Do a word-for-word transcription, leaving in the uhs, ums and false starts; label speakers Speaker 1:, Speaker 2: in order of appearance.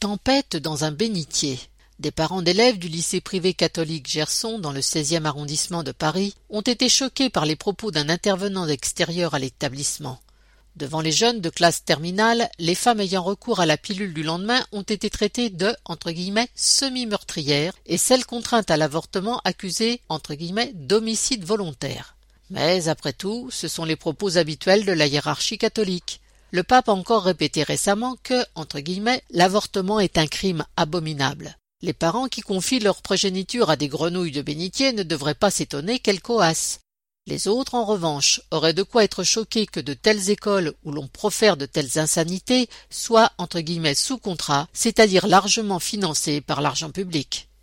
Speaker 1: Tempête dans un bénitier. Des parents d'élèves du lycée privé catholique Gerson dans le seizième arrondissement de Paris ont été choqués par les propos d'un intervenant extérieur à l'établissement. Devant les jeunes de classe terminale, les femmes ayant recours à la pilule du lendemain ont été traitées de entre guillemets, semi-meurtrières et celles contraintes à l'avortement accusées entre guillemets, d'homicide volontaire. Mais après tout, ce sont les propos habituels de la hiérarchie catholique. Le pape a encore répété récemment que, entre guillemets, l'avortement est un crime abominable. Les parents qui confient leur progéniture à des grenouilles de bénitier ne devraient pas s'étonner qu'elles coassent. Les autres, en revanche, auraient de quoi être choqués que de telles écoles où l'on profère de telles insanités soient, entre guillemets, sous contrat, c'est-à-dire largement financées par l'argent public.